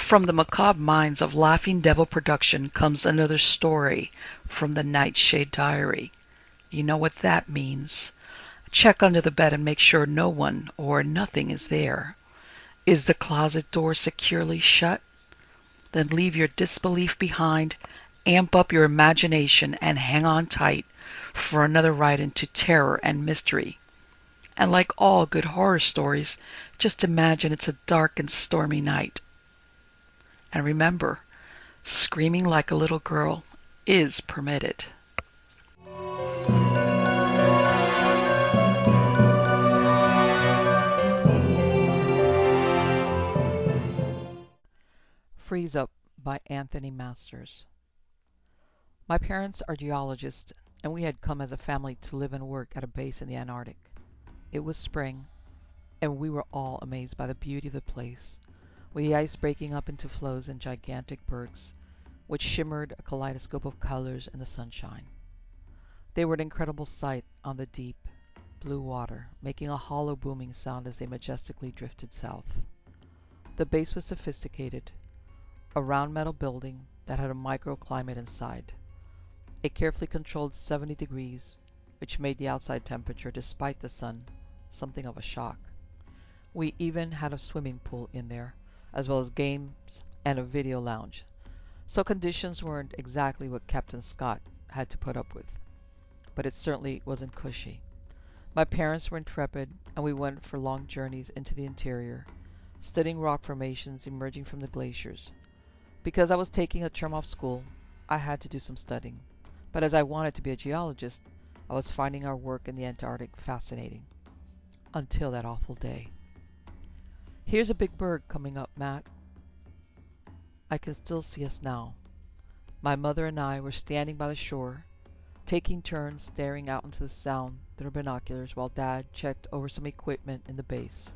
From the macabre minds of Laughing Devil Production comes another story from the Nightshade Diary. You know what that means. Check under the bed and make sure no one or nothing is there. Is the closet door securely shut? Then leave your disbelief behind, amp up your imagination, and hang on tight for another ride into terror and mystery. And like all good horror stories, just imagine it's a dark and stormy night. And remember, screaming like a little girl is permitted. Freeze Up by Anthony Masters. My parents are geologists, and we had come as a family to live and work at a base in the Antarctic. It was spring, and we were all amazed by the beauty of the place, with the ice breaking up into floes and gigantic bergs, which shimmered a kaleidoscope of colors in the sunshine. They were an incredible sight on the deep, blue water, making a hollow booming sound as they majestically drifted south. The base was sophisticated, a round metal building that had a microclimate inside. It carefully controlled 70 degrees, which made the outside temperature, despite the sun, something of a shock. We even had a swimming pool in there, as well as games and a video lounge. So conditions weren't exactly what Captain Scott had to put up with, but it certainly wasn't cushy. My parents were intrepid, and we went for long journeys into the interior, studying rock formations emerging from the glaciers. Because I was taking a term off school, I had to do some studying. But as I wanted to be a geologist, I was finding our work in the Antarctic fascinating. Until that awful day. "Here's a big berg coming up, Matt." I can still see us now. My mother and I were standing by the shore, taking turns staring out into the Sound through binoculars while Dad checked over some equipment in the base.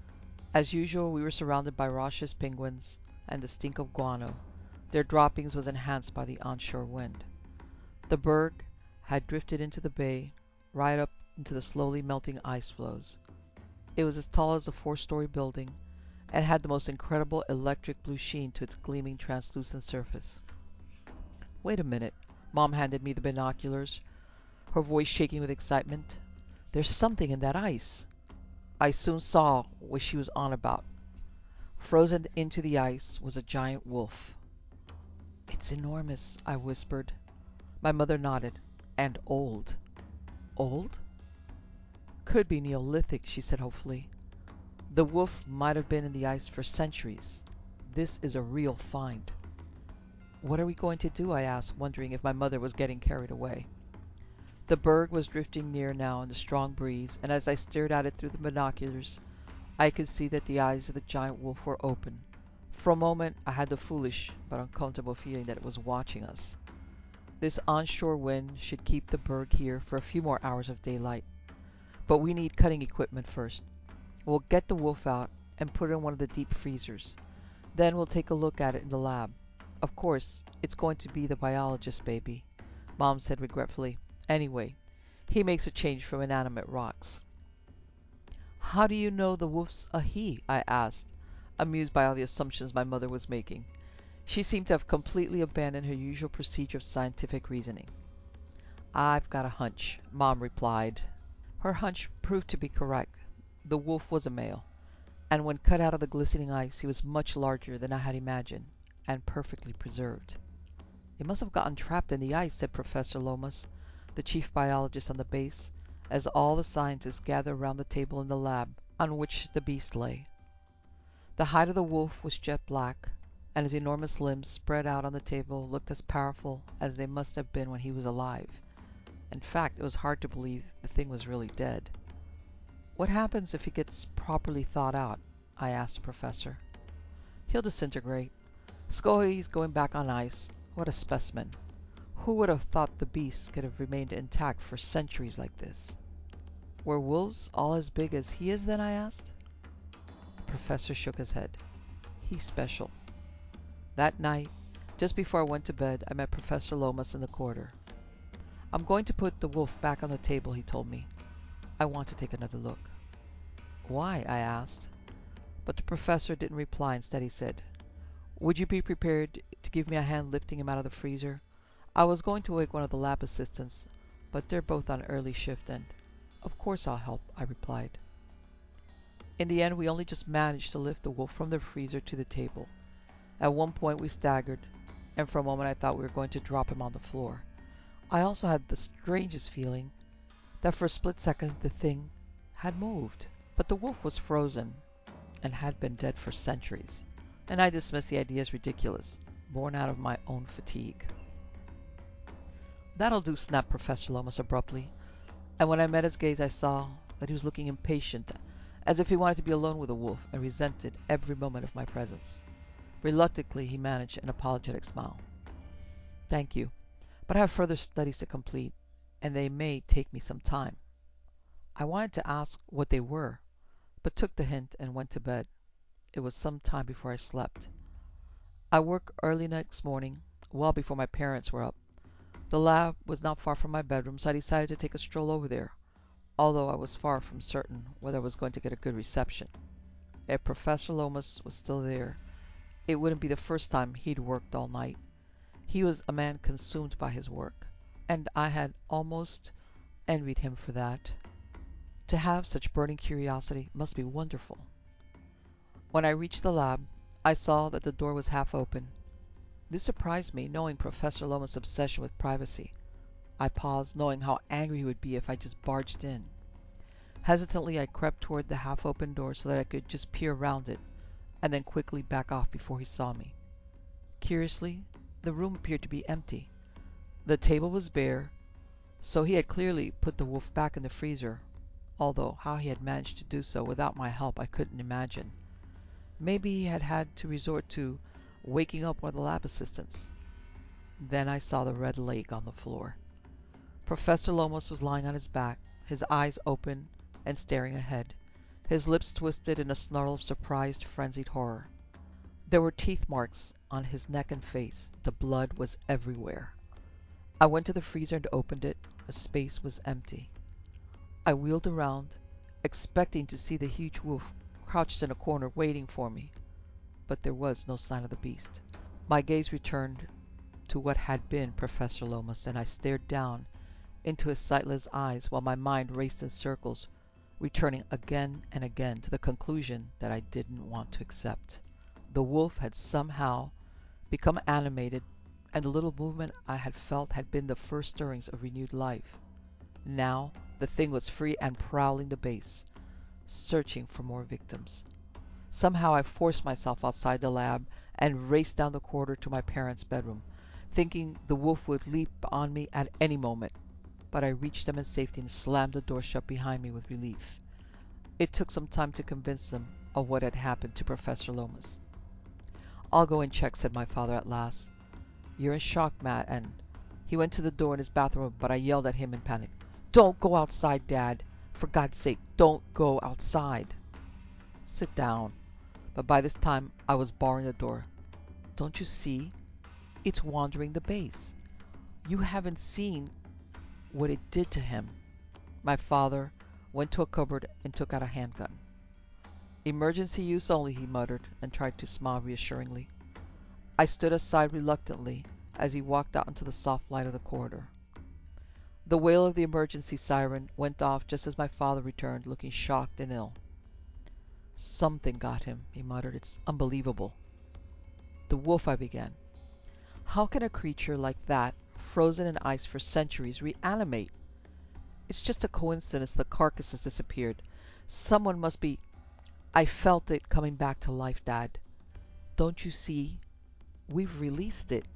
As usual, we were surrounded by raucous penguins and the stink of guano. Their droppings was enhanced by the onshore wind. The berg had drifted into the bay, right up into the slowly melting ice floes. It was as tall as a 4-story building, and had the most incredible electric blue sheen to its gleaming translucent surface. "Wait a minute." Mom handed me the binoculars, her voice shaking with excitement. "There's something in that ice." I soon saw what she was on about. Frozen into the ice was a giant wolf. "It's enormous," I whispered. My mother nodded. "And old." "Old?" "Could be Neolithic," she said hopefully. "The wolf might have been in the ice for centuries. This is a real find." "What are we going to do?" I asked, wondering if my mother was getting carried away. The berg was drifting near now in the strong breeze, and as I stared at it through the binoculars, I could see that the eyes of the giant wolf were open. For a moment I had the foolish but uncomfortable feeling that it was watching us. This onshore wind should keep the berg here for a few more hours of daylight. But we need cutting equipment first. We'll get the wolf out and put it in one of the deep freezers. Then we'll take a look at it in the lab. Of course, it's going to be the biologist's baby," Mom said regretfully. "Anyway, he makes a change from inanimate rocks." "How do you know the wolf's a he?" I asked, amused by all the assumptions my mother was making. She seemed to have completely abandoned her usual procedure of scientific reasoning. "I've got a hunch," Mom replied. Her hunch proved to be correct. The wolf was a male, and when cut out of the glistening ice he was much larger than I had imagined, and perfectly preserved. "It must have gotten trapped in the ice," said Professor Lomas, the chief biologist on the base, as all the scientists gathered around the table in the lab on which the beast lay. The hide of the wolf was jet black, and his enormous limbs spread out on the table looked as powerful as they must have been when he was alive. In fact, it was hard to believe the thing was really dead. "What happens if he gets properly thawed out?" I asked the professor. "He'll disintegrate. Scohy's going back on ice. What a specimen! Who would have thought the beast could have remained intact for centuries like this?" "Were wolves all as big as he is then?" I asked. The professor shook his head. "He's special." That night, just before I went to bed, I met Professor Lomas in the corridor. "I'm going to put the wolf back on the table," he told me. "I want to take another look." "Why?" I asked. But the professor didn't reply. Instead he said, Would you be prepared to give me a hand lifting him out of the freezer? I was going to wake one of the lab assistants, but they're both on early shift and of course I'll help, I replied. In the end, we only just managed to lift the wolf from the freezer to the table. At one point we staggered, and for a moment I thought we were going to drop him on the floor. I also had the strangest feeling that for a split second the thing had moved. But the wolf was frozen and had been dead for centuries, and I dismissed the idea as ridiculous, born out of my own fatigue. "That'll do," snapped Professor Lomas abruptly, and when I met his gaze I saw that he was looking impatient, as if he wanted to be alone with the wolf and resented every moment of my presence. Reluctantly he managed an apologetic smile. "Thank you, but I have further studies to complete, and they may take me some time." I wanted to ask what they were, but took the hint and went to bed. It was some time before I slept. I woke early next morning, well before my parents were up. The lab was not far from my bedroom, so I decided to take a stroll over there, although I was far from certain whether I was going to get a good reception. If Professor Lomas was still there, it wouldn't be the first time he'd worked all night. He was a man consumed by his work, and I had almost envied him for that. To have such burning curiosity must be wonderful. When I reached the lab, I saw that the door was half open. This surprised me, knowing Professor Lomas' obsession with privacy. I paused, knowing how angry he would be if I just barged in. Hesitantly, I crept toward the half-open door so that I could just peer around it, and then quickly back off before he saw me. Curiously, the room appeared to be empty. The table was bare, so he had clearly put the wolf back in the freezer, although how he had managed to do so without my help I couldn't imagine. Maybe he had had to resort to waking up one of the lab assistants. Then I saw the red leg on the floor. Professor Lomas was lying on his back, his eyes open and staring ahead, his lips twisted in a snarl of surprised, frenzied horror. There were teeth marks on his neck and face. The blood was everywhere. I went to the freezer and opened it. The space was empty. I wheeled around, expecting to see the huge wolf crouched in a corner waiting for me, but there was no sign of the beast. My gaze returned to what had been Professor Lomas, and I stared down into his sightless eyes while my mind raced in circles, returning again and again to the conclusion that I didn't want to accept. The wolf had somehow become animated, and the little movement I had felt had been the first stirrings of renewed life. Now the thing was free and prowling the base, searching for more victims. Somehow I forced myself outside the lab and raced down the corridor to my parents' bedroom, thinking the wolf would leap on me at any moment. But I reached them in safety and slammed the door shut behind me with relief. It took some time to convince them of what had happened to Professor Lomas. "I'll go and check," said my father at last. "You're in shock, Matt," and he went to the door in his bathroom, but I yelled at him in panic. "Don't go outside, Dad! For God's sake, don't go outside!" "Sit down." But by this time I was barring the door. "Don't you see? It's wandering the base. You haven't seen what it did to him." My father went to a cupboard and took out a handgun. "Emergency use only," he muttered, and tried to smile reassuringly. I stood aside reluctantly as he walked out into the soft light of the corridor. The wail of the emergency siren went off just as my father returned, looking shocked and ill. "Something got him," he muttered. "It's unbelievable." "The wolf," I began. "How can a creature like that, frozen in ice for centuries, reanimate? It's just a coincidence the carcass has disappeared. Someone must be... I felt it coming back to life, Dad. Don't you see? We've released it."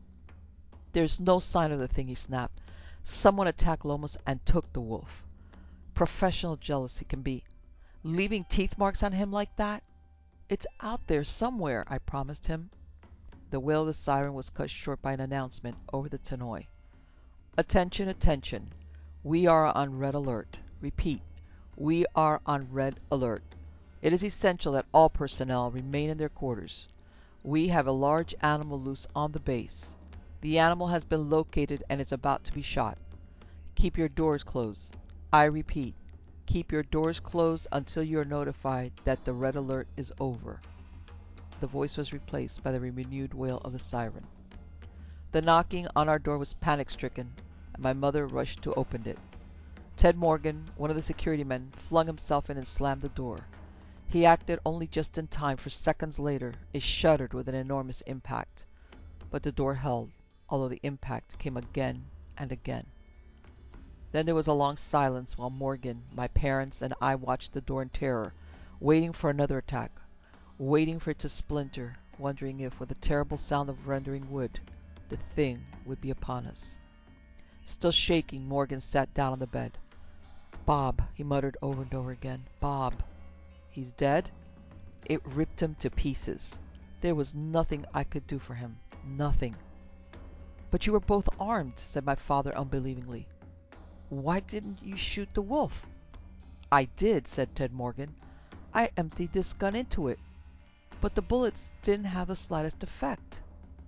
"There's no sign of the thing," he snapped. "Someone attacked Lomas and took the wolf. Professional jealousy can be... leaving teeth marks on him like that? It's out there somewhere," I promised him. The wail of the siren was cut short by an announcement over the tannoy. "Attention, attention. We are on red alert. Repeat, we are on red alert. It is essential that all personnel remain in their quarters. We have a large animal loose on the base. The animal has been located and is about to be shot. Keep your doors closed. I repeat, keep your doors closed until you are notified that the red alert is over." the voice was replaced by the renewed wail of the siren. The knocking on our door was panic-stricken, and my mother rushed to open it. Ted Morgan, one of the security men, flung himself in and slammed the door. He acted only just in time, for seconds later it shuddered with an enormous impact. But the door held, although the impact came again and again. Then there was a long silence while Morgan, my parents, and I watched the door in terror, waiting for another attack, waiting for it to splinter, wondering if, with a terrible sound of rending wood, the thing would be upon us. Still shaking, Morgan sat down on the bed. "Bob," he muttered over and over again. "Bob." "He's dead?" It ripped him to pieces. There was nothing I could do for him. Nothing. "But you were both armed," said my father unbelievingly. "Why didn't you shoot the wolf?" "I did," said Ted Morgan. "I emptied this gun into it. But the bullets didn't have the slightest effect."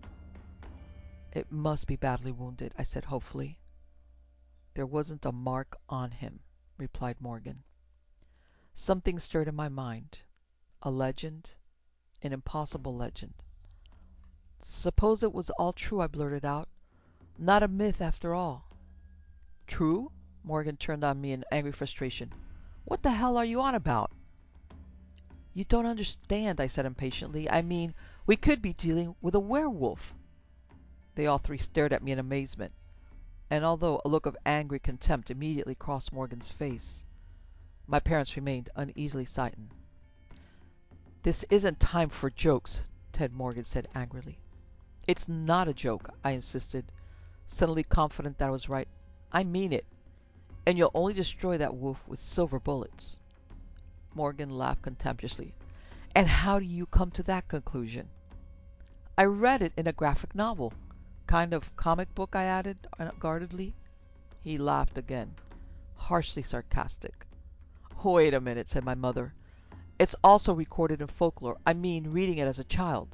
"It must be badly wounded," I said hopefully. "There wasn't a mark on him," replied Morgan. Something stirred in my mind. A legend, an impossible legend. "Suppose it was all true," I blurted out. "Not a myth after all." "True?" Morgan turned on me in angry frustration. "What the hell are you on about?" "You don't understand," I said impatiently. "I mean, we could be dealing with a werewolf." They all three stared at me in amazement, and although a look of angry contempt immediately crossed Morgan's face, my parents remained uneasily silent. "This isn't time for jokes," Ted Morgan said angrily. "It's not a joke," I insisted, suddenly confident that I was right. "I mean it. And you'll only destroy that wolf with silver bullets." Morgan laughed contemptuously. "And how do you come to that conclusion?" "I read it in a graphic novel. Kind of comic book," I added unguardedly. He laughed again, harshly sarcastic. "Wait a minute," said my mother. "It's also recorded in folklore. I mean, reading it as a child."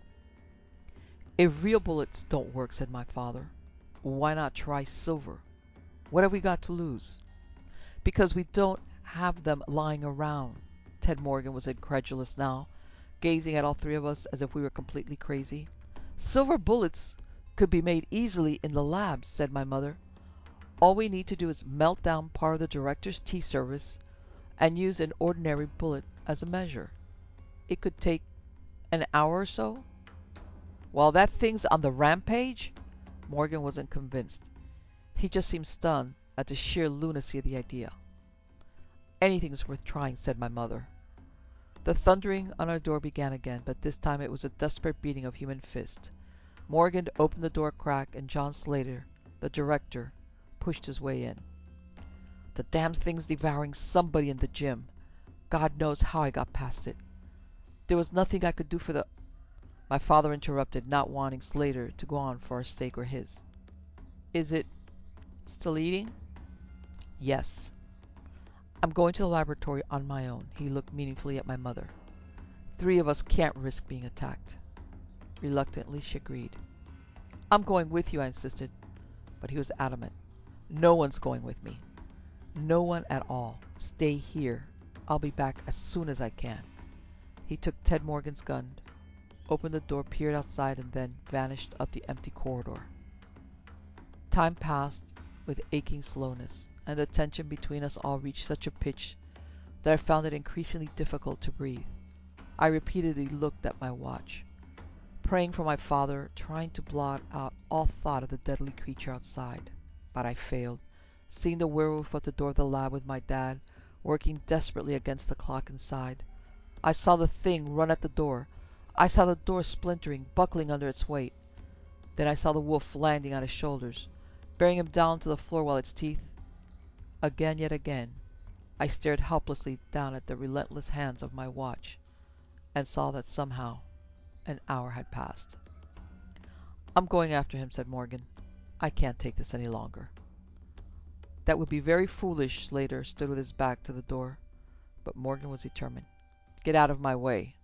"If real bullets don't work," said my father, "why not try silver? What have we got to lose?" "Because we don't have them lying around." Ted Morgan was incredulous now, gazing at all three of us as if we were completely crazy. "Silver bullets could be made easily in the labs," said my mother. "All we need to do is melt down part of the director's tea service and use an ordinary bullet as a measure. It could take an hour or so." "While that thing's on the rampage?" Morgan wasn't convinced. He just seemed stunned at the sheer lunacy of the idea. "Anything's worth trying," said my mother. The thundering on our door began again, but this time it was a desperate beating of human fists. Morgan opened the door a crack, and John Slater, the director, pushed his way in. "The damned thing's devouring somebody in the gym. God knows how I got past it. There was nothing I could do for the—" My father interrupted, not wanting Slater to go on for our sake or his. "Is it still eating?" "Yes." "I'm going to the laboratory on my own." He looked meaningfully at my mother. "Three of us can't risk being attacked." Reluctantly, she agreed. "I'm going with you," I insisted, but he was adamant. "No one's going with me. No one at all. Stay here. I'll be back as soon as I can." He took Ted Morgan's gun, opened the door, peered outside, and then vanished up the empty corridor. Time passed with aching slowness, and the tension between us all reached such a pitch that I found it increasingly difficult to breathe. I repeatedly looked at my watch, praying for my father, trying to blot out all thought of the deadly creature outside. But I failed, seeing the werewolf at the door of the lab with my dad, working desperately against the clock inside. I saw the thing run at the door. I saw the door splintering, buckling under its weight. Then I saw the wolf landing on his shoulders, bearing him down to the floor while its teeth... Again, yet again, I stared helplessly down at the relentless hands of my watch, and saw that somehow an hour had passed. "I'm going after him," said Morgan. "I can't take this any longer." "That would be very foolish." Slater stood with his back to the door, but Morgan was determined. "Get out of my way."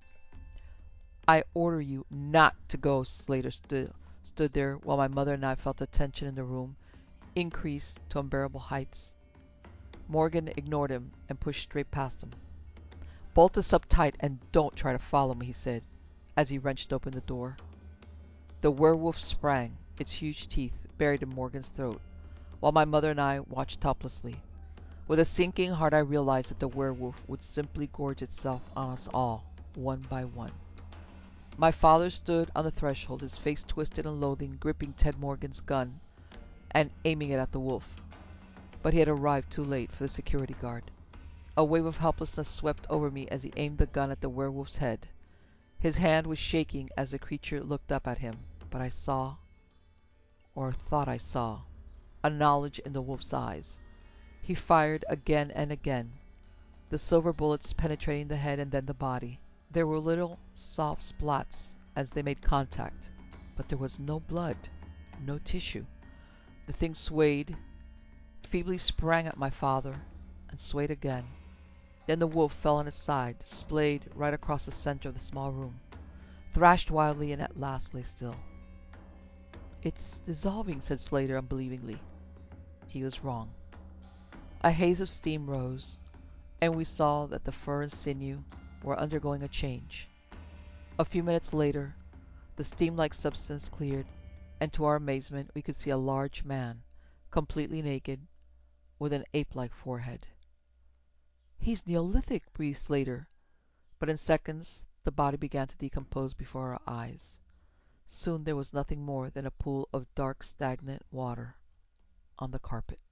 "I order you not to go." Slater stood there while my mother and I felt the tension in the room increase to unbearable heights. Morgan ignored him and pushed straight past him. "Bolt this up tight and don't try to follow me," he said. as he wrenched open the door. The werewolf sprang, its huge teeth buried in Morgan's throat, while my mother and I watched helplessly. With a sinking heart I realized that the werewolf would simply gorge itself on us all, one by one. My father stood on the threshold, his face twisted in loathing, gripping Ted Morgan's gun and aiming it at the wolf. But he had arrived too late for the security guard. A wave of helplessness swept over me as he aimed the gun at the werewolf's head. His hand was shaking as the creature looked up at him, but I saw, or thought I saw, a knowledge in the wolf's eyes. He fired again and again, the silver bullets penetrating the head and then the body. There were little soft splats as they made contact, but there was no blood, no tissue. The thing swayed, feebly sprang at my father, and swayed again. Then the wolf fell on its side, splayed right across the center of the small room, thrashed wildly, and at last lay still. "It's dissolving," said Slater unbelievingly. He was wrong. A haze of steam rose, and we saw that the fur and sinew were undergoing a change. A few minutes later, the steam-like substance cleared, and to our amazement we could see a large man, completely naked, with an ape-like forehead. "He's Neolithic," breathed Slater, but in seconds the body began to decompose before our eyes. Soon there was nothing more than a pool of dark stagnant water on the carpet.